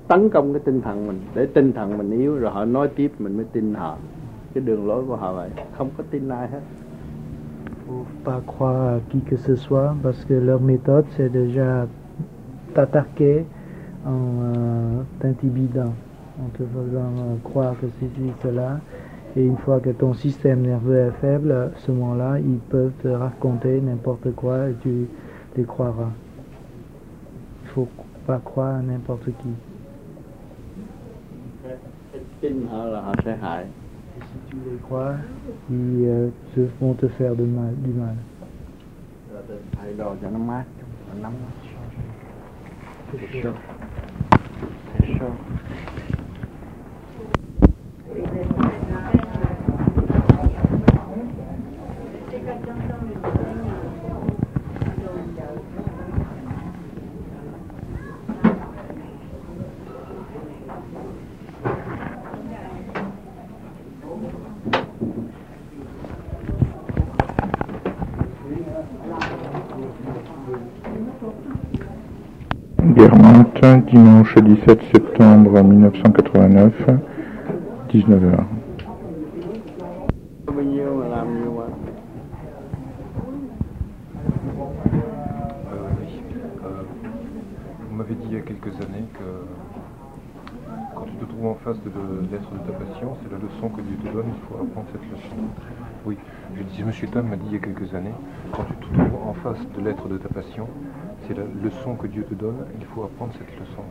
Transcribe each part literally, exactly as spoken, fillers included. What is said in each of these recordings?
tấn công cái tinh thần mình, để tinh thần mình yếu rồi họ nói tiếp mình mới tin họ. Cái đường lối của họ vậy, không có tin ai hết. Faut pas croire à qui que ce soit parce que leur méthode c'est déjà t'attaquer en euh, t'intimidant, en te faisant euh, croire que c'est cela. Et une fois que ton système nerveux est faible, à ce moment-là, ils peuvent te raconter n'importe quoi et tu les croiras. Il faut pas croire à n'importe qui. Tin họ là họ sẽ hại. Et si tu les crois, ils euh, te, vont te faire de mal, du mal. Thay đồ cho nó mát, nó nóng. Chaud. Chaud. Guermantes, dimanche dix-sept septembre mille neuf cent quatre-vingt-neuf, dix-neuf heures. Bao nhiêu mà làm nhiều mà. Euh, oui. Euh, vous m'avez dit il y a quelques années que quand tu te trouves en face de l'être de ta passion, c'est la leçon que Dieu te donne, il faut apprendre cette leçon. Oui, je dis, M. Tom m'a dit il y a quelques années, quand tu te trouves en face de l'être de ta passion, c'est la leçon que Dieu te donne, il faut apprendre cette leçon.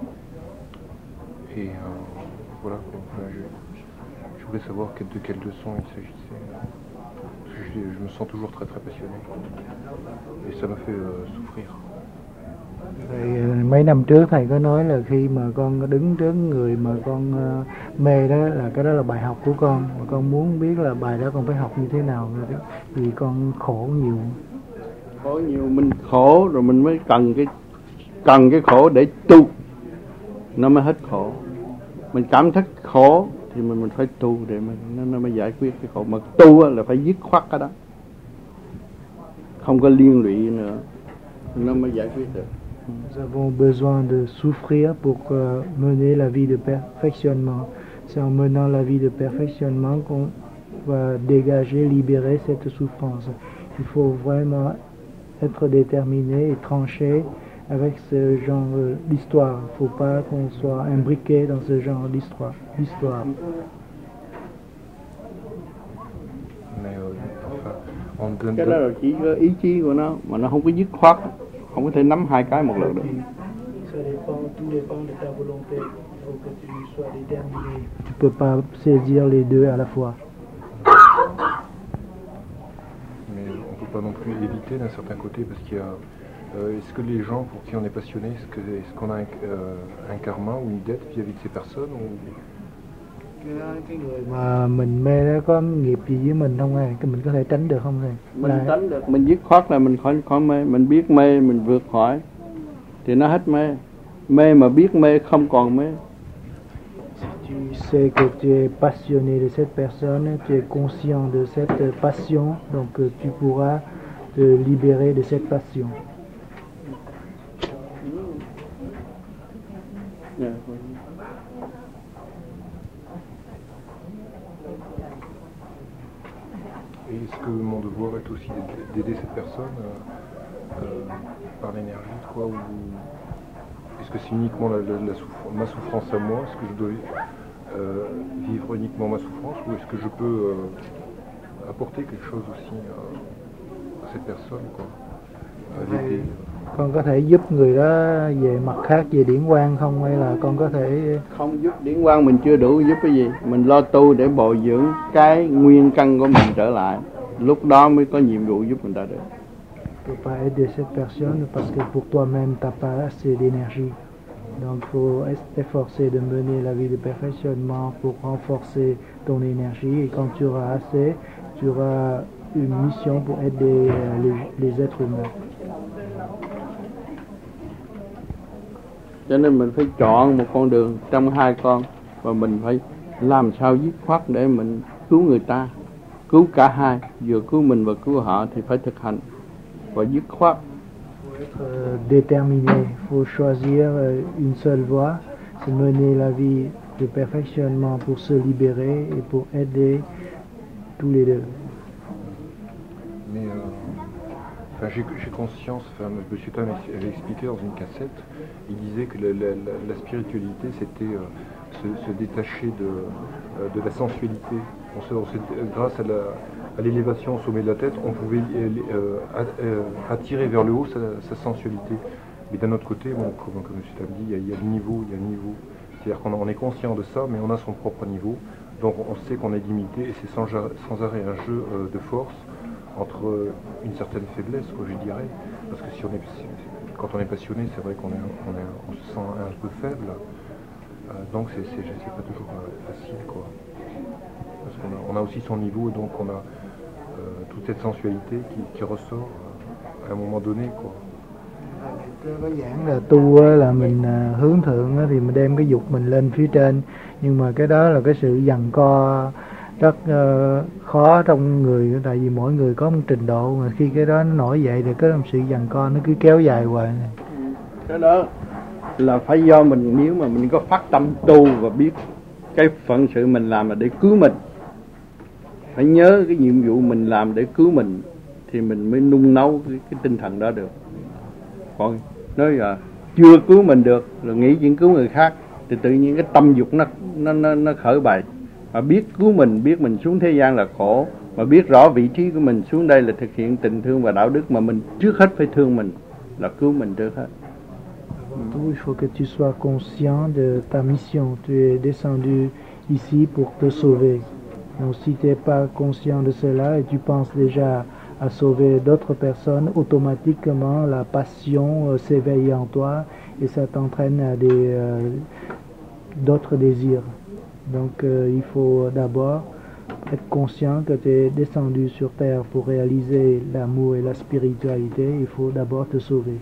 Et euh, voilà, je, je voulais savoir de quelle leçon il s'agissait. Parce que je, je me sens toujours très très passionné. Et ça me fait euh, souffrir. Rồi, mấy năm trước thầy có nói là khi mà con đứng trước người mà con uh, mê đó là cái đó là bài học của con, mà con muốn biết là bài đó con phải học như thế nào rồi đó, vì con khổ nhiều. Khổ nhiều, mình khổ rồi mình mới cần cái cần cái khổ để tu, nó mới hết khổ. Mình cảm thấy khổ thì mình mình phải tu để mà nó, nó mới giải quyết cái khổ. Mà tu là phải dứt khoát cái đó, không có liên lụy nữa, nó mới giải quyết được. Nous avons besoin de souffrir pour euh, mener la vie de perfectionnement. C'est en menant la vie de perfectionnement qu'on va dégager, libérer cette souffrance. Il faut vraiment être déterminé et tranché avec ce genre d'histoire. Il ne faut pas qu'on soit imbriqué dans ce genre d'histoire. d'histoire. Mais euh, enfin, on donne... Cái đó là chỉ có ý chí của nó, mà nó không có dứt khoát, không có thể nắm hai cái một lượt được. Tu peux pas saisir les deux à la fois. Mais on ne peut pas non plus éviter d'un certain côté parce qu'il y a... Euh, est-ce que les gens pour qui on est passionné, est-ce, que, est-ce qu'on a un, euh, un karma ou une dette vis-à-vis de ces personnes ou... Cái người mà mình mê đó có nghiệp gì với mình không hề? Mình có thể tránh được không hề? Mình là... tránh được, mình dứt khoát là mình khỏi khỏi mê, mình biết mê mình vượt khỏi thì nó hết mê. Mê mà biết mê không còn mê. Tu sais que tu es passionné de cette personne, tu es conscient de cette passion, donc tu pourras te libérer de cette passion. Yeah. Et est-ce que mon devoir est aussi d'aider cette personne euh, euh, par l'énergie, quoi, ou est-ce que c'est uniquement la, la, la souffrance, ma souffrance à moi, est-ce que je dois euh, vivre uniquement ma souffrance, ou est-ce que je peux euh, apporter quelque chose aussi euh, à cette personne, quoi, à l'aider. Con có thể giúp người đó về mặt khác, về điển quang không, hay là con có thể không giúp điển quang mình chưa đủ giúp cái gì, mình lo tu để bồi dưỡng cái nguyên căn của mình trở lại, lúc đó mới có nhiệm vụ giúp người ta được. Tu peux pas aider cette personne parce que pour toi-même t'as pas assez d'énergie. Donc il faut t'efforcer de mener la vie de perfectionnement pour renforcer ton énergie, et quand tu auras assez, tu auras une mission pour aider les, les êtres humains. Cho nên mình phải chọn một con đường trong hai con, và mình phải làm sao dứt khoát để mình cứu người ta, cứu cả hai, vừa cứu mình và cứu họ thì phải thực hành và dứt khoát. Faut être déterminé, il faut choisir une seule voie, de mener la vie de perfectionnement pour se libérer et pour aider tous les deux. Mais euh, enfin, j'ai, j'ai conscience, enfin, M. Tam avait expliqué dans une cassette, il disait que la, la, la spiritualité c'était euh, se, se détacher de, euh, de la sensualité. On se, on se, grâce à, la, à l'élévation au sommet de la tête, on pouvait euh, euh, attirer vers le haut sa, sa sensualité. Mais d'un autre côté, bon, comme, comme M. Tam dit, il y, a, il y a le niveau, il y a le niveau. C'est-à-dire qu'on on est conscient de ça, mais on a son propre niveau. Donc on sait qu'on est limité et c'est sans, sans arrêt un jeu euh, de force entre une certaine faiblesse, quoi, je dirais. Parce que si on est, quand on est passionné, c'est vrai qu'on est, on est, on se sent un peu faible. Euh, donc c'est, c'est, c'est pas toujours euh, facile, quoi. Parce qu'on a, on a aussi son niveau et donc on a euh, toute cette sensualité qui, qui ressort euh, à un moment donné, quoi. Có giảng là tu là mình hướng thượng thì mình đem cái dục mình lên phía trên, nhưng mà cái đó là cái sự giằng co rất uh, khó trong người, tại vì mỗi người có một trình độ, mà khi cái đó nó nổi dậy thì có một sự giằng co nó cứ kéo dài hoài. Cái đó là phải do mình, nếu mà mình có phát tâm tu và biết cái phận sự mình làm là để cứu mình, phải nhớ cái nhiệm vụ mình làm để cứu mình thì mình mới nung nấu cái, cái tinh thần đó được. Còn nói là chưa cứu mình được rồi nghĩ chuyện cứu người khác thì tự nhiên cái tâm dục nó nó nó, nó khởi bày. Mà biết cứu mình, biết mình xuống thế gian là khổ, mà biết rõ vị trí của mình xuống đây là thực hiện tình thương và đạo đức, mà mình trước hết phải thương mình, là cứu mình trước hết. Tout, il faut que tu sois conscient de ta mission. Tu es descendu ici pour te sauver. Donc si tu n'es pas conscient de cela et tu penses déjà à sauver d'autres personnes, automatiquement la passion euh, s'éveille en toi et ça t'entraîne à des, euh, d'autres désirs. Donc euh, il faut d'abord être conscient que tu es descendu sur terre pour réaliser l'amour et la spiritualité. Il faut d'abord te sauver.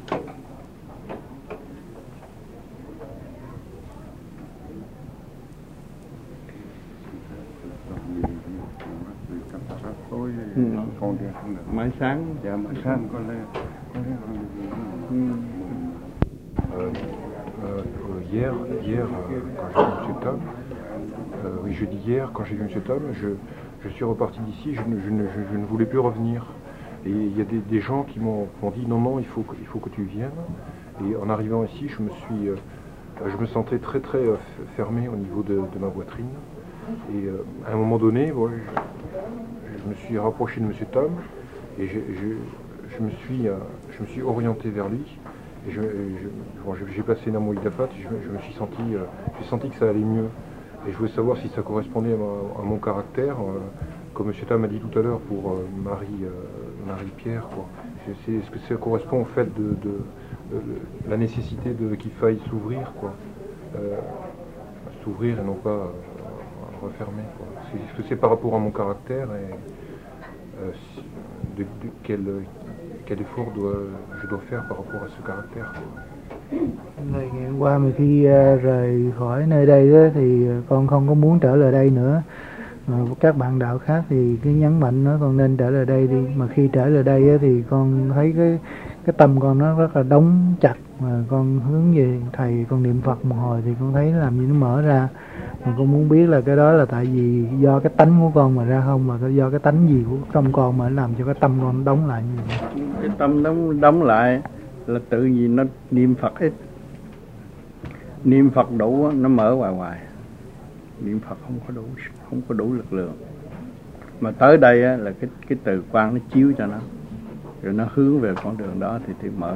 Ừ. Mai sáng, dạ mai sáng có lẽ. Ừ. Euh, euh, hier, hier euh, quand j'ai vu M. Tam, euh, oui, je dis hier, quand j'ai vu M. Tam, je, je suis reparti d'ici, je, je, ne, je, je ne voulais plus revenir. Et il y a des, des gens qui m'ont, m'ont dit non, non, il faut, il faut que tu viennes. Et en arrivant ici, je me suis, euh, je me sentais très très euh, fermé au niveau de, de ma poitrine. Et euh, à un moment donné, ouais, je, je me suis rapproché de M. Tam et je, je, je, me suis, euh, je me suis orienté vers lui. Et je, je, bon, j'ai passé Namo Idafat, je, je me suis senti, euh, j'ai senti que ça allait mieux. Et je voulais savoir si ça correspondait à, ma, à mon caractère, euh, comme M. Tam a dit tout à l'heure pour euh, Marie, euh, Marie-Pierre, quoi. Je sais, est-ce que ça correspond au fait de, de, de, de la nécessité de, qu'il faille s'ouvrir, quoi. Euh, s'ouvrir et non pas euh, refermer, quoi. Est-ce que c'est par rapport à mon caractère et euh, de, de, quel, quel effort dois, je dois faire par rapport à ce caractère, quoi. Ngày qua mà khi uh, rời khỏi nơi đây đó, thì con không có muốn trở lại đây nữa. Mà các bạn đạo khác thì cứ nhấn mạnh nó con nên trở lại đây đi. Mà khi trở lại đây đó, thì con thấy cái cái tâm con nó rất là đóng chặt. Mà con hướng về thầy, con niệm Phật một hồi thì con thấy nó làm gì nó mở ra. Mà con muốn biết là cái đó là tại vì do cái tánh của con mà ra không, mà do cái tánh gì của trong con mà nó làm cho cái tâm con đóng lại như vậy. Cái tâm đóng đóng lại là tự vì nó niệm Phật ít, niệm Phật đủ nó mở hoài hoài, niệm Phật không có đủ, không có đủ lực lượng. Mà tới đây là cái cái từ quan nó chiếu cho nó, rồi nó hướng về con đường đó thì thì mở.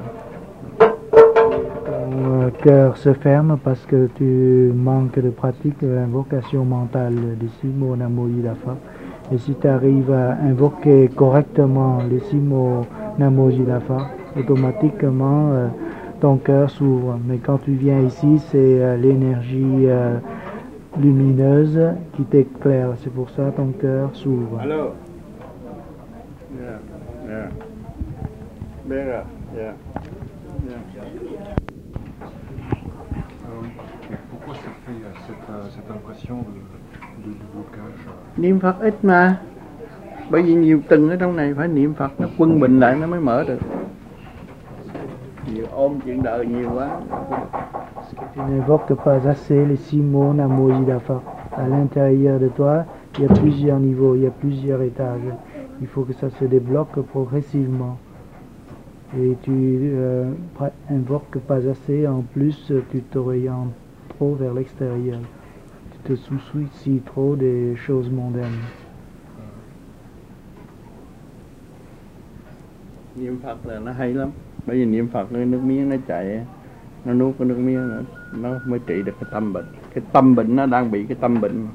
Ton cœur se ferme parce que tu manques de pratique de l'invocation mentale des six mots Namo Jidafa. Et si tu arrives à invoquer correctement les six mots Namo Jidafa, automatiquement euh, ton cœur s'ouvre. Mais quand tu viens ici, c'est euh, l'énergie euh, lumineuse qui t'éclaire. C'est pour ça ton cœur s'ouvre. Allô. Yeah, yeah. Better, yeah. Pourquoi ça fait cette, cette impression de, de, de blocage? Niệm Phật ít mà. Bởi vì nhiều tầng ở trong này phải niệm Phật nó quân bình lại nó mới mở được. Nhiều ôm chuyện đời nhiều quá. Parce que tu n'invoques pas assez les six mots Namo Yidafa. À l'intérieur de toi, il y a plusieurs niveaux, il y a plusieurs étages. Il faut que ça se débloque progressivement. Et tu euh, invoques pas assez, en plus tu t'orientes trop vers l'extérieur. Tu te soucies trop des choses mondaines. Niệm Phật là nó hay lắm. Bởi vì niệm Phật nước miếng nó chạy, nó nuốt cái nước miếng nữa, nó mới trị được cái tâm bệnh. Cái tâm bệnh nó đang bị cái tâm bệnh.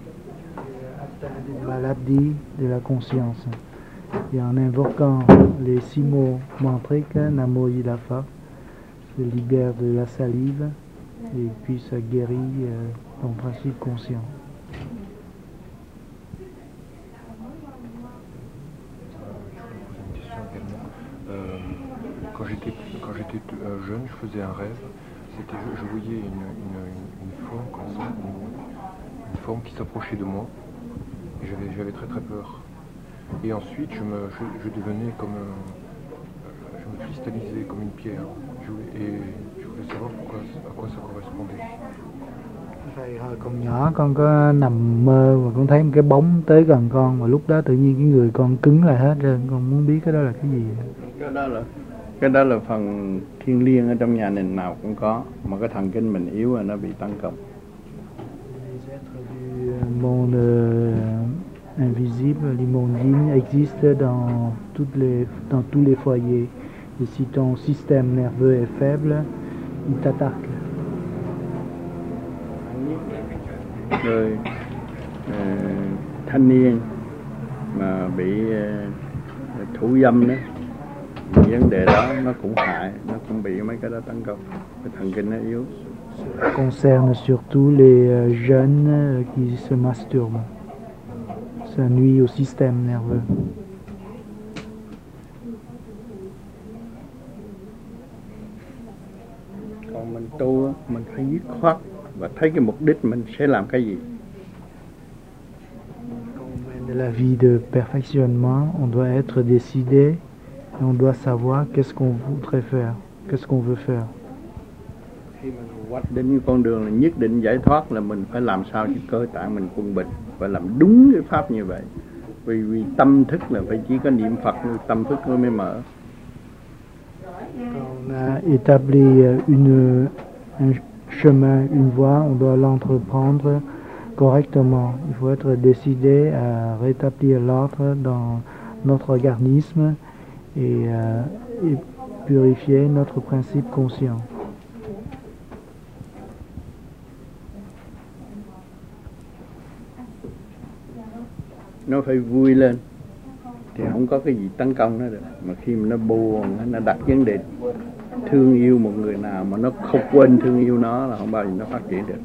Maladie de la conscience. Et en invoquant les six mots mantriques, Namo Yidafa, se libère de la salive et puis ça guérit euh, ton principe conscient. Euh, quand j'étais quand j'étais euh, jeune, je faisais un rêve. C'était je, je voyais une, une, une, une forme comme ça, une, une forme qui s'approchait de moi. Et j'avais j'avais très très peur. Et ensuite, je me je, je devenais comme un, je me cristallisais comme une pierre. Je voulais, et je voulais savoir pourquoi, à quoi ça correspondait. Vậy hồi còn nhỏ con có nằm mơ và con thấy một cái bóng tới gần con, và lúc đó tự nhiên cái người con cứng lại hết rồi, con muốn biết cái đó là cái gì. Cái đó là cái đó là phần thiêng liêng ở trong nhà nền nào cũng có, mà cái thần kinh mình yếu là nó bị tăng công. Les êtres du monde euh, invisible, l'immondine, existe dans toutes les dans tous les foyers. Et si ton système nerveux est faible, il t'attaque. Rồi uh, thanh niên mà bị uh, thủ dâm đó, vấn đề đó nó cũng hại, nó cũng bị mấy cái đó tấn công, cái thần kinh nó yếu. Ça concerne surtout les euh, jeunes euh, qui se masturbent. Ça nuit au système nerveux. Còn mình tu mình phải dứt khoát và thấy cái mục đích mình sẽ làm cái gì. Quand on mène de la vie de perfectionnement, on doit être décidé et on doit savoir qu'est-ce qu'on voudrait faire, qu'est-ce qu'on veut faire. Khi mình hoạch định con đường là nhất định giải thoát, là mình phải làm sao cho cơ tạng mình quân bình, phải làm đúng cái pháp như vậy. Vì vì tâm thức là phải chỉ có niệm Phật, tâm thức nó mới mở. Quand on a établi une, un chemin, une voie, on doit l'entreprendre correctement. Il faut être décidé à rétablir l'ordre dans notre organisme et, euh, et purifier notre principe conscient. Nó phải vui lên thì không có cái gì tấn công nó được. Mà khi mà nó buồn, nó đặt vấn đề thương yêu một người nào mà nó không quên thương yêu nó là không bao giờ nó phát triển được.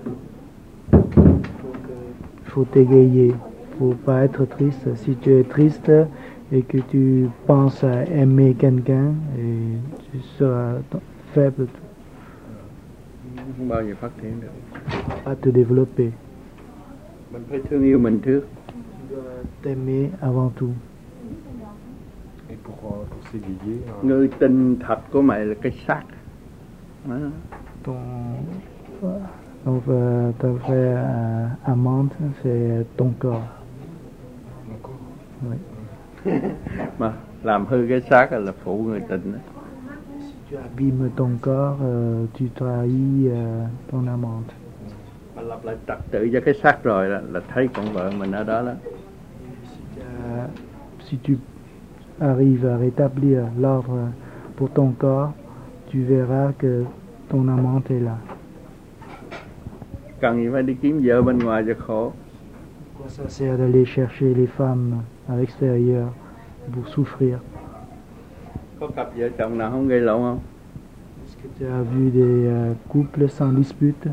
Il faut t'égayer, faut pas être triste. Si tu es triste et que tu penses à aimer quelqu'un, et tu seras faible, không bao giờ phát triển được. Pas te développer. Mình phải thương yêu mình trước. Tu dois t'aimer avant tout. Et pour, pour s'égayer, euh... Người tình thật của mày là cái xác. Đó. Ton, donc, euh, ta vraie euh, amante, c'est ton corps. Mon corps. Oui. Mà làm hư cái xác là phụ người tình đó. Si tu abîmes ton corps, euh, tu trahis euh, ton amante. Mà lập lại trật tự cho cái xác rồi là, là thấy con vợ mình ở đó đó. Si, uh, si tu arrives à rétablir l'ordre pour ton corps, tu verras que ton amante est là. Cần gì phải đi kiếm vợ bên ngoài cho khổ. Pourquoi ça sert d'aller chercher les femmes à l'extérieur pour souffrir? Có cặp vợ chồng nào không gây lộn không? Est-ce que tu as vu des uh, couples sans dispute?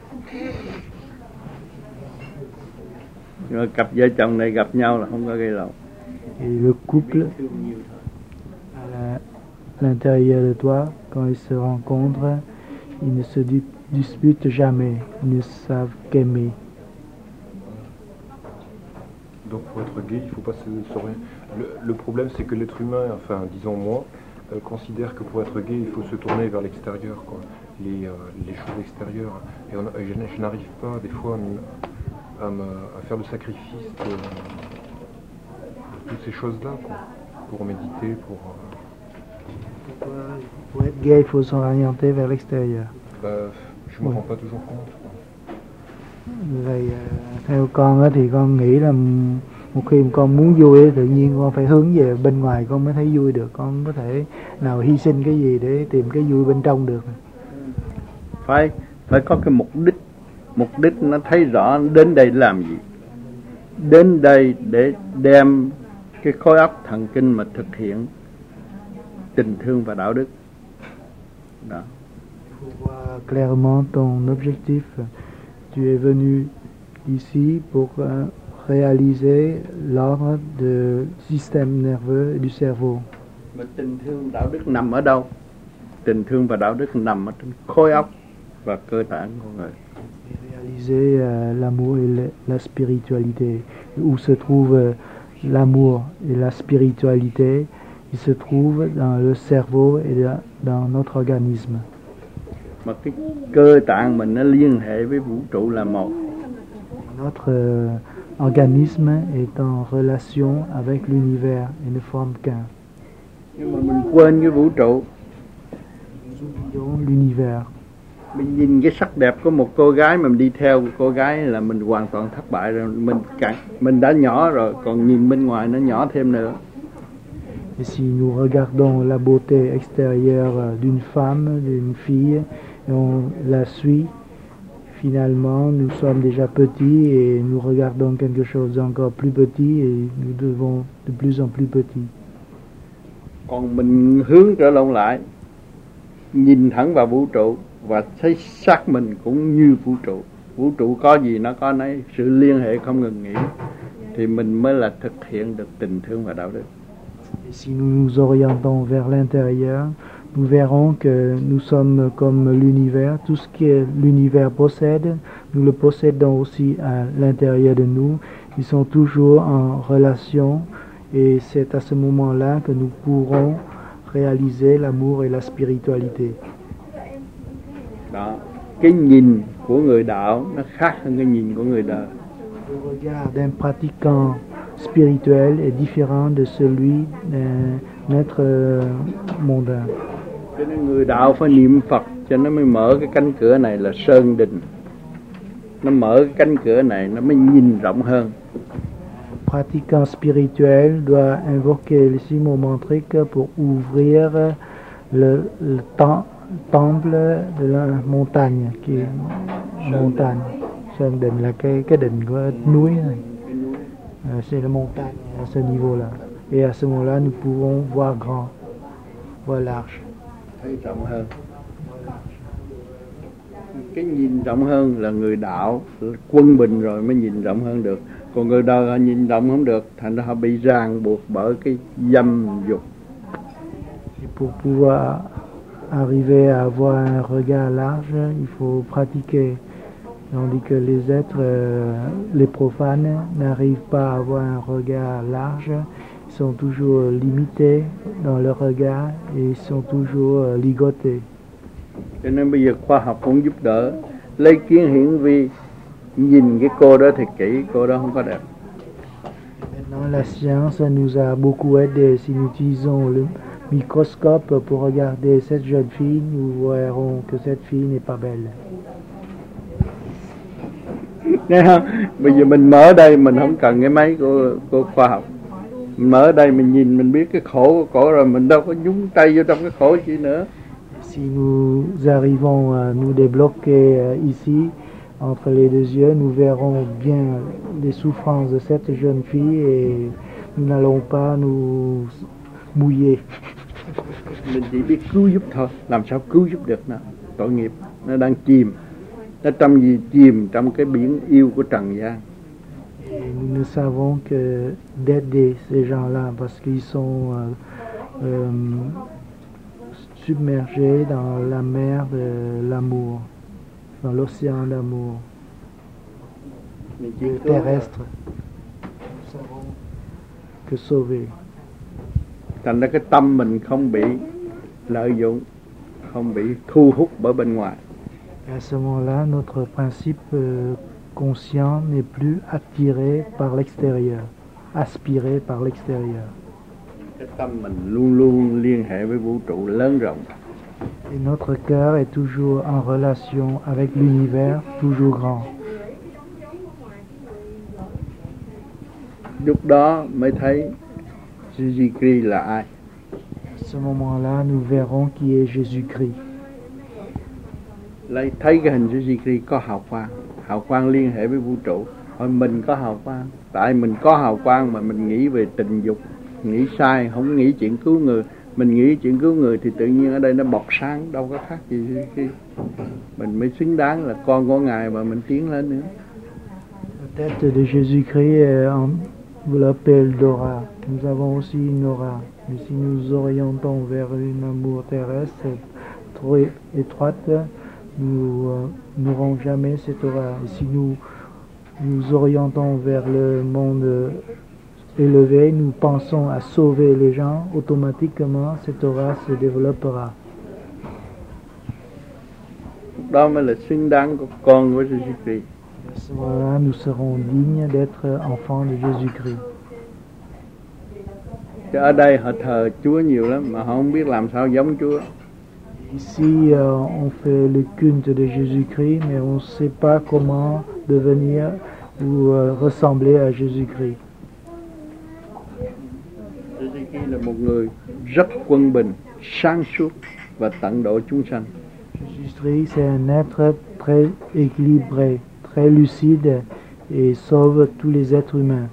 Nhưng mà cặp vợ chồng này gặp nhau là không có gây lộn. Et le couple, à la- à l'intérieur de toi, quand ils se rencontrent, ils ne se di- disputent jamais, ils ne savent qu'aimer. Donc pour être gay, il faut pas se s'orienter. Le, le problème, c'est que l'être humain, enfin disons moi, euh, considèrent que pour être gay, il faut se tourner vers l'extérieur, quoi, les, euh, les choses extérieures. Et, on, et je, je n'arrive pas, des fois, à, me, à, me, à faire le sacrifice de, de toutes ces choses-là, quoi, pour méditer, pour... Euh... Pour être gay, il faut s'orienter vers l'extérieur. Bah, je ne me Ouais. rends pas toujours compte, quoi. Vậy theo con á thì con nghĩ là một khi mà con muốn vui á, tự nhiên con phải hướng về bên ngoài con mới thấy vui được, con không có thể nào hy sinh cái gì để tìm cái vui bên trong được. Phải phải có cái mục đích, mục đích nó thấy rõ đến đây làm gì. Đến đây để đem cái khối óc thần kinh mà thực hiện tình thương và đạo đức. Đó. Il faut voir clairement ton objectif. Tu es venu ici pour euh, réaliser l'ordre du système nerveux et du cerveau. Mà tình thương đạo đức nằm ở đâu? Tình thương và đạo đức nằm ở trên khối óc và cơ tạng của người. Et réaliser euh, l'amour et le, la spiritualité. Où se trouve euh, l'amour et la spiritualité? Il se trouve dans le cerveau et dans, dans notre organisme. Mà cái cơ tạng mình nó liên hệ với vũ trụ là một. Notre euh, organisme est en relation avec l'univers et ne forme qu'un. Nhưng mà mình quên cái vũ trụ. Nous oublions l'univers. Mình nhìn cái sắc đẹp của một cô gái mà mình đi theo cô gái là mình hoàn toàn thất bại rồi. Mình càng, mình đã nhỏ rồi, còn nhìn bên ngoài nó nhỏ thêm nữa. Et si nous regardons la beauté extérieure d'une femme, d'une fille, et on la suit, finalement nous sommes déjà petits et nous regardons quelque chose d'encore plus petit et nous devons de plus en plus petits. Còn mình hướng trở lộn lại, nhìn thẳng vào vũ trụ và thấy xác mình cũng như vũ trụ. Vũ trụ có gì nó có nấy, sự liên hệ không ngừng nghỉ, thì mình mới là thực hiện được tình thương và đạo đức. Et si nous nous orientons vers l'intérieur, nous verrons que nous sommes comme l'univers. Tout ce que l'univers possède, nous le possédons aussi à l'intérieur de nous. Ils sont toujours en relation et c'est à ce moment-là que nous pourrons réaliser l'amour et la spiritualité. Đó, cái nhìn của người đạo nó khác hơn cái nhìn của người đời. Le regard d'un pratiquant spirituel est différent de celui d'un être euh, mondain. Cho nên người đạo phải niệm Phật cho nó mới mở cái cánh cửa này là sơn đình. Nó mở cái cánh cửa này nó mới nhìn rộng hơn. Pratiquant spirituel doit invoquer les six mots mantriques pour ouvrir le, le tem- temple de la montagne, qui est montagne. Sơn đình là cái cái đỉnh của núi này. Euh, c'est la montagne à ce niveau-là. Et à ce moment-là, nous pouvons voir grand, voir large. Thấy rộng hơn. Cái nhìn rộng hơn là người đạo quân bình rồi mới nhìn rộng hơn được. Còn người đời họ nhìn rộng không được, thành ra họ bị ràng buộc bởi cái dâm dục. Et pour pouvoir arriver à avoir un regard large, il faut pratiquer. Tandis que les êtres, euh, les profanes, n'arrivent pas à avoir un regard large, ils sont toujours limités dans leur regard et ils sont toujours euh, ligotés. Cho nên bây giờ khoa học cũng giúp đỡ. Lấy kiến hiển vi, nhìn cái cô đó thật kỹ, cô đó không có đẹp. Maintenant, la science nous a beaucoup aidé. Si nous utilisons le microscope pour regarder cette jeune fille, nous verrons que cette fille n'est pas belle. Nghe không? Bây giờ mình mở đây mình không cần cái máy của, của khoa học. Mình mở đây mình nhìn mình biết cái khổ của cổ rồi, mình đâu có nhúng tay vô trong cái khổ gì nữa. Si nous arrivons à nous débloquer euh, ici, entre les deux yeux, nous verrons bien les souffrances de cette jeune fille et nous n'allons pas nous mouiller. Mình chỉ biết cứu giúp thôi. Làm sao cứu giúp được nó? Tội nghiệp nó đang chìm. Nó trong gì chìm trong cái biển yêu của trần gian. Et nous ne savons que d'aider ces gens-là parce qu'ils sont euh, euh, submergés dans la mer de l'amour, dans l'océan d'amour Mình chỉ le cứu terrestre. Nous savons que sauver. thành ra cái tâm mình không bị lợi dụng, không bị thu hút bởi bên ngoài. Et à ce moment-là, notre principe euh, conscient n'est plus attiré par l'extérieur, aspiré par l'extérieur. Cái tâm mình luôn luôn liên hệ với vũ trụ lớn rộng. Et notre cœur est toujours en relation avec l'univers toujours grand. Lúc đó mới thấy Jésus-Christ là ai. À ce moment-là, nous verrons qui est Jésus-Christ. Lấy thấy cái hình Jésus-Christ có hào quang, hào quang liên hệ với vũ trụ. Thôi mình có hào quang, tại mình có hào quang mà mình nghĩ về tình dục, nghĩ sai, không nghĩ chuyện cứu người. Mình nghĩ chuyện cứu người thì tự nhiên ở đây nó bọc sáng, đâu có khác gì Jésus-Christ. Mình mới xứng đáng là con của Ngài và mình tiến lên nữa. La tête de Jésus-Christ est enveloppée d'aura. Nous avons aussi une aura. Mais si nous orientons vers un amour terrestre trop étroite, nous euh, n'aurons jamais cette aura. Et si nous nous orientons vers le monde élevé, nous pensons à sauver les gens, automatiquement cette aura se développera. Đó mới là xứng đáng của con của Jésus-Christ. À ce moment-là, nous serons dignes d'être enfants de Jésus-Christ. Chứ ở đây họ thờ Chúa nhiều lắm mà họ không biết làm sao giống Chúa. Ici, euh, on fait le culte de Jésus-Christ, mais on ne sait pas comment devenir ou euh, ressembler à Jésus-Christ. Jésus-Christ là một người rất quân bình, sáng suốt và tận độ chúng sanh. Jésus-Christ, c'est un être très équilibré, très lucide et sauve tous les êtres humains.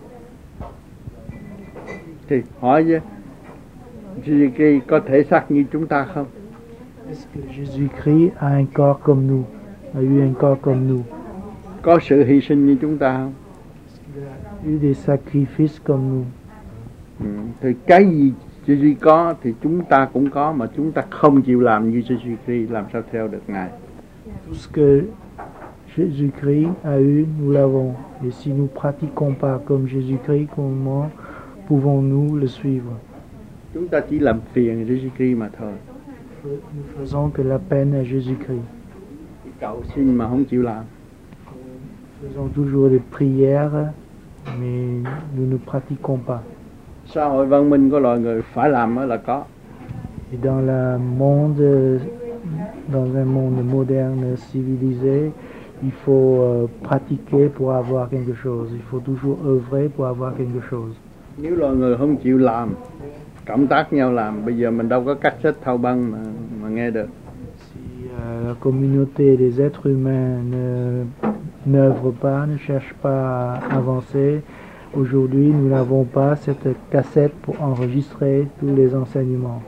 Thì hỏi với Jésus-Christ có thể xác như chúng ta không? Est-ce que Jésus-Christ a un corps comme nous, a eu un corps comme nous? Có sự hy sinh như chúng ta không? Il a eu des sacrifices comme nous. Ừ. Thì cái gì Jésus có thì chúng ta cũng có, mà chúng ta không chịu làm như Jésus-Christ, làm sao theo được Ngài? Tout ce que Jésus-Christ a eu, nous l'avons. Et si nous ne pratiquons pas comme Jésus-Christ, comment pouvons-nous le suivre? Chúng ta chỉ làm phiền Jésus-Christ mà thôi. Nous faisons que la peine à Jésus-Christ. Cầu xin mà không chịu làm. Nous faisons toujours des prières, mais nous ne pratiquons pas. Xã hội văn minh của loài người phải làm mới là có. Et dans le monde, dans un monde moderne, civilisé, il faut euh, pratiquer pour avoir quelque chose. Il faut toujours œuvrer pour avoir quelque chose. Nếu loài người không chịu làm, cộng tác nhau làm, bây giờ mình đâu có cassette thâu băng mà, mà nghe được. Si euh, la communauté des êtres humains ne n'œuvre pas, ne cherche pas à avancer, aujourd'hui nous n'avons pas cette cassette pour enregistrer tous les enseignements.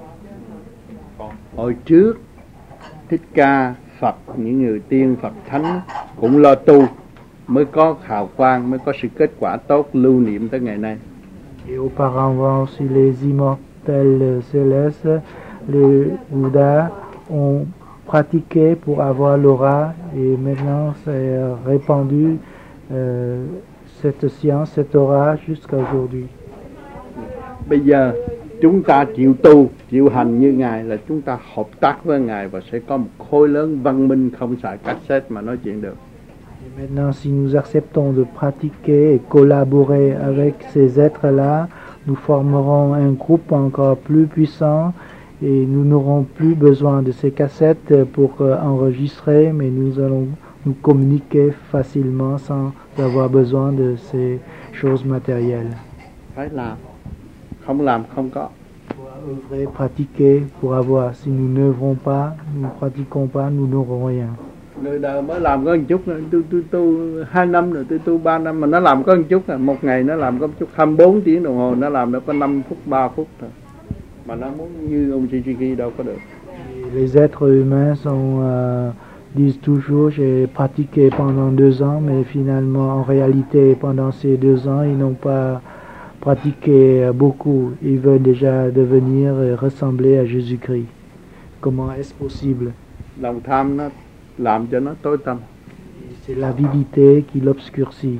Hồi trước, Thích Ca, Phật, những người tiên Phật Thánh cũng lo tu, mới có hào quang, mới có sự kết quả tốt lưu niệm tới ngày nay. Et auparavant aussi les immortels célestes, les Bouddhas ont pratiqué pour avoir l'aura et maintenant c'est répandu euh, cette science, cette aura jusqu'à aujourd'hui. Bây giờ chúng ta chịu tu, chịu hành như Ngài là chúng ta hợp tác với Ngài và sẽ có một khối lớn văn minh không xài cassette mà nói chuyện được. Et maintenant, si nous acceptons de pratiquer et collaborer avec ces êtres-là, nous formerons un groupe encore plus puissant et nous n'aurons plus besoin de ces cassettes pour euh, enregistrer, mais nous allons nous communiquer facilement sans avoir besoin de ces choses matérielles. Phải làm, không làm không có. Pour œuvrer, pratiquer, pour avoir. Si nous n'œuvrons pas, nous ne pratiquons pas, nous n'aurons rien. Người đời mới làm có một chút, tôi tôi tu hai năm rồi, tôi tu ba năm mà nó làm có một chút, một ngày nó làm có một chút, hai mươi bốn tiếng đồng hồ nó làm nó có năm phút, ba phút thôi. Mà nó muốn như ông Jésus-Christ đâu có được. Les êtres humains sont, euh, disent toujours j'ai pratiqué pendant deux ans, mais finalement en réalité pendant ces deux ans ils n'ont pas pratiqué beaucoup. Ils veulent déjà devenir et ressembler à Jésus-Christ. Comment est-ce possible? Lòng tham nó làm cho nó tối tăm. C'est l'avidité qui l'obscurcit.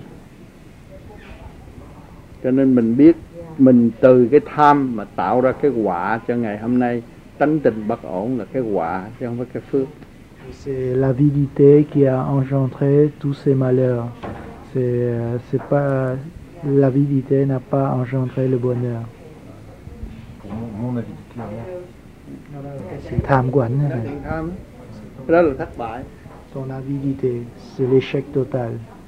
Cho nên mình biết mình từ cái tham mà tạo ra cái quả cho ngày hôm nay tánh tình bất ổn là cái họa chứ không phải cái phước. C'est l'avidité qui a engendré tous ces malheurs. C'est, c'est pas, l'avidité n'a pas engendré le bonheur. Pour mon, mon avidité à moi. C'est tham của anh này. Tham, đó là thất bại. Son avidité, c'est l'échec total.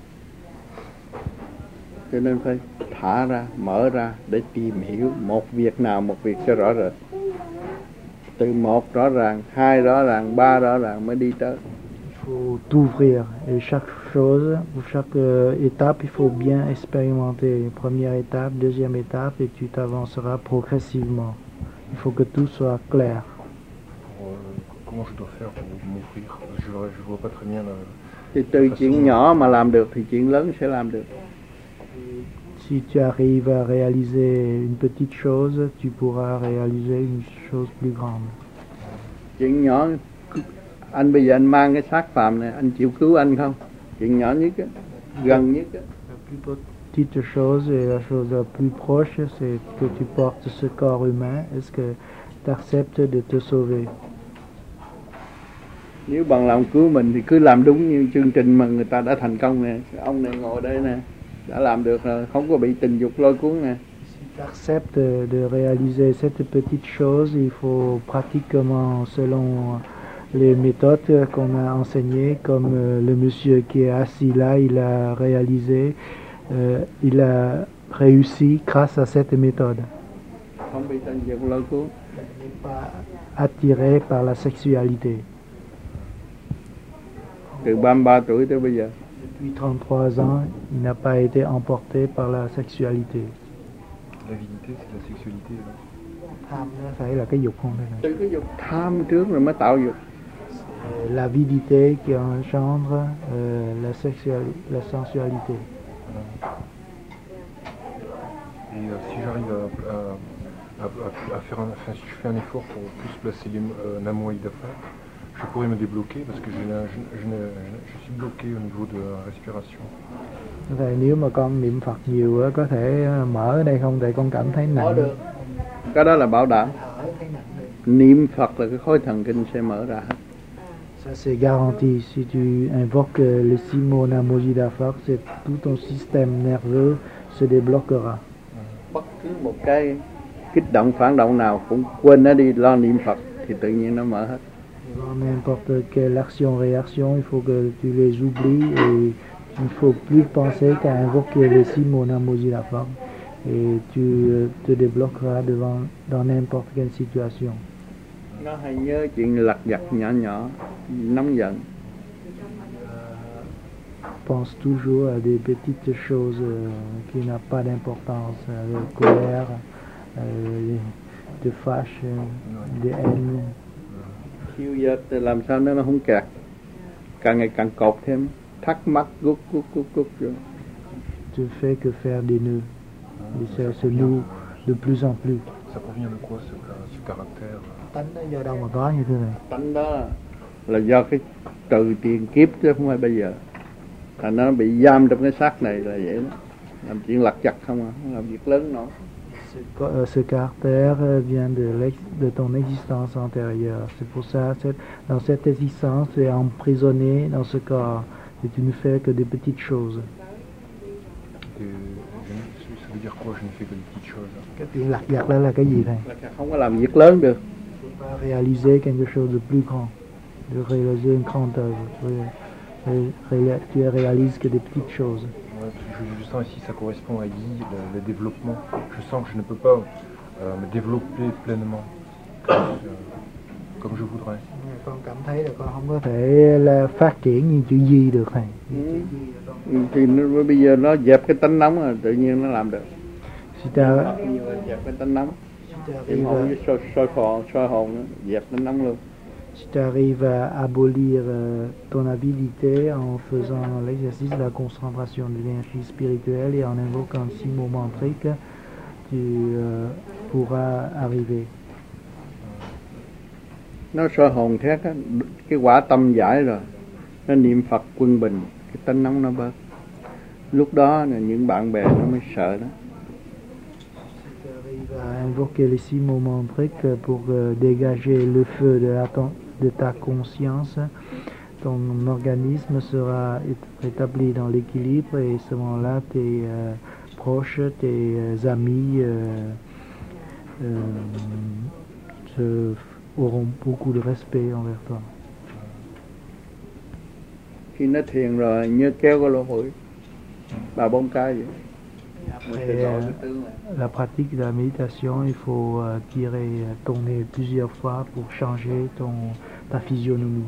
Cho nên phải thả ra, mở ra để tìm hiểu một việc nào một việc cho rõ rệt. Từ một rõ ràng, hai rõ ràng, ba rõ ràng mới đi tới. Il faut t'ouvrir et chaque chose, ou chaque euh, étape, il faut bien expérimenter. Première étape, deuxième étape, et tu t'avanceras progressivement. Il faut que tout soit clair. Pour, euh, comment je dois faire pour m'ouvrir? Je ne vois pas très bien la... Thì từ chuyện nhỏ mà làm được thì chuyện lớn sẽ làm được. Si tu arrives à réaliser une petite chose, tu pourras réaliser une chose plus grande. Chuyện nhỏ, anh bây giờ anh mang cái xác phàm này, anh chịu cứu anh không? Chuyện nhỏ nhất, á, gần nhất. Á. La plus petite chose et la chose la plus proche, c'est que tu portes ce corps humain. Est-ce que tu acceptes de te sauver? Nếu bằng lòng cứu mình thì cứ làm đúng như chương trình mà người ta đã thành công nè. Ông này ngồi đây nè, đã làm được rồi, không có bị tình dục lôi cuốn nè. Si tu acceptes de réaliser cette petite chose, il faut pratiquement selon les méthodes qu'on a enseignées, comme euh, le monsieur qui est assis là, il a réalisé, euh, il a réussi grâce à cette méthode. Không bị tình dục lôi cuốn. Il n'est pas attiré par la sexualité. Từ ba mươi ba tuổi tới bây giờ. Depuis trente-trois ans, il n'a pas été emporté par la sexualité. L'avidité, c'est la sexualité. Tham nó phải là cái dục không thôi. Từ cái dục tham trước rồi mới tạo dục. L'avidité qui engendre euh, la, sexuali- la sensualité. Et euh, si j'arrive à, à, à, à faire un, enfin, si je fais un effort pour plus placer les euh, Namo Idafa, je pourrais me débloquer parce que je, je, je, je suis bloqué au niveau de la respiration. Vậy nếu mà con niệm Phật nhiều á, có thể mở ở đây không? Tại con cảm thấy nặng. Mở được. Cái đó là bảo đảm. Niệm Phật là cái khối thần kinh sẽ mở ra. Ça c'est garanti. Si tu invoques le six mots Namo Tassa, c'est tout ton système nerveux se débloquera. Bất cứ một cái kích động phản động nào cũng quên nó đi, lo niệm Phật thì tự nhiên nó mở hết. Dans n'importe quelle action-réaction, il faut que tu les oublies et il ne faut plus penser qu'à invoquer les six mots Namo Tassa et tu te débloqueras devant, dans n'importe quelle situation. Nó hay nhớ chuyện lặt vặt nhỏ nhỏ, nóng giận. Pense toujours à des petites choses euh, qui n'ont pas d'importance, euh, de colère, euh, de fâche, de haine. Khiêu dật thì làm sao nó không kẹt, càng ngày càng cột thêm, thắc mắc gút gút gút gút rồi. Tu fais que faire des nœuds, et ça se noue de plus en plus. Ça provient de quoi ce, ce caractère? Tánh nó do đâu mà có như thế này? Tánh đó là do cái từ tiền kiếp chứ không phải bây giờ. Thành nó bị giam trong cái xác này là vậy đó. Làm chuyện lặt vặt không à, không làm việc lớn nữa. Ce, ce caractère vient de, l'ex, de ton existence antérieure. C'est pour ça, cette, dans cette existence, tu es emprisonné dans ce corps et tu ne fais que des petites choses. Et, ça veut dire quoi, je ne fais que des petites choses? Cái chuyện lặt vặt đó là cái gì thầy? Không có làm việc lớn được. Tu peux pas réaliser quelque chose de plus grand, de réaliser une grande œuvre. Tu réalises que des petites choses. Ouais, je, je sens ici, ça correspond à Yi, le, le développement. Je sens que je ne peux pas euh, me développer pleinement comme, euh, comme je voudrais. Con cảm thấy là con không có thể là phát triển như chữ Di được thầy. Ừ. Thì nó, bây giờ nó dẹp cái tánh nóng rồi, tự nhiên nó làm được. Si ta dẹp cái tánh nóng. Si hồn soi soi hồn, soi hồn nữa, dẹp tánh nóng luôn. Si tu arrives à abolir euh, ton habilité en faisant l'exercice de la concentration de l'énergie spirituelle et en invoquant six mots mantriques, tu euh, pourras arriver. Nó soi hồn thét á, cái quả tâm giải rồi, nó niệm Phật quân bình, cái tánh nóng nó bớt. Lúc đó là những bạn bè nó mới sợ đó. Si tu arrives à invoquer les six mots mantriques pour euh, dégager le feu de, la ton, de ta conscience. Ton organisme sera rétabli dans l'équilibre et à ce moment-là, tes euh, proches, tes euh, amis euh, euh, te auront beaucoup de respect envers toi. Khi nó thiền rồi như kéo cái lỗ mũi, bà bông cái vậy. Après euh, la pratique de la méditation, il faut euh, tirer ton nez plusieurs fois pour changer ton, ta physionomie.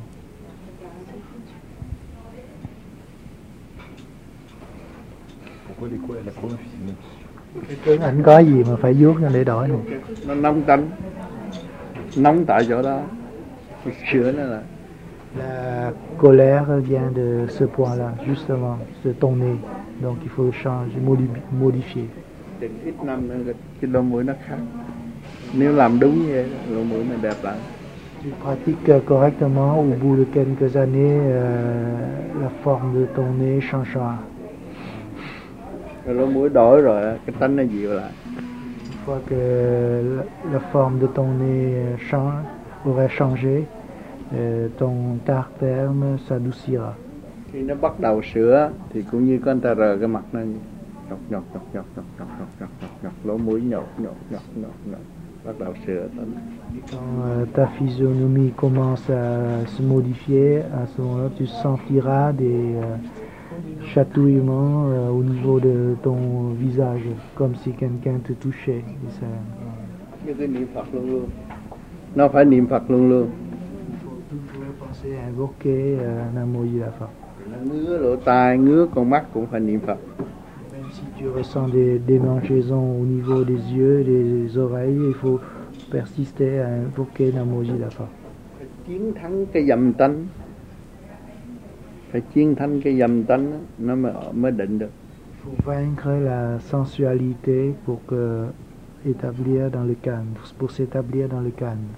Pourquoi les quoi la première physionomie? Cưng ảnh có gì mà phải vuốt nó để đổi này? Nó nóng tánh, nóng tại chỗ đó, sửa nó là. La colère vient de ce point-là, justement, de ton nez. Donc il faut changer, modifier. Ít năm nữa cái lỗ mũi nó khác. Nếu làm đúng như vậy, lỗ mũi nó đẹp lại. Tu pratiques correctement, au bout de quelques années, euh, la forme de ton nez changera. Rồi lỗ mũi đổi rồi, cái tánh nó dịu lại. Une fois que la, la forme de ton nez change, aurait changé, euh, ton caractère s'adoucira. Khi nó bắt đầu sửa thì cũng như con ta rờ cái mặt nó nhọc nhọc nhọc nhọc nhọc nhọc nhọc nhọc nhọc nhọc lỗ mũi nhọc nhọc nhọc nhọc nhọc bắt đầu sửa. Quand euh, ta physionomie commence à se modifier, à ce moment-là, tu sentiras des euh, chatouillements euh, au niveau de ton visage, comme si quelqu'un te touchait. Et ça... Như cái niệm Phật luôn luôn. Nó phải niệm Phật luôn luôn. Penser à invoquer euh, Nam Mô Di Đà Phật. Nó ngứa lỗ tai, ngứa con mắt cũng phải niệm Phật. Même si tu ressens des démangeaisons au niveau des yeux, des oreilles, il faut persister à invoquer Nam Mô Di Đà Phật. Phải chiến thắng cái dâm tánh. Phải chiến thắng cái dâm tánh đó, nó mới mới định được. Il faut vaincre la sensualité pour que, établir dans le calme, pour s'établir dans le calme.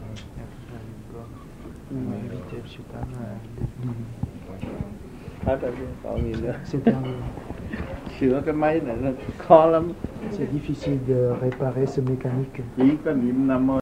C'était sửa cái máy này nó khó lắm. C'est difficile de réparer ce mécanique. Chỉ có niệm Nam Mô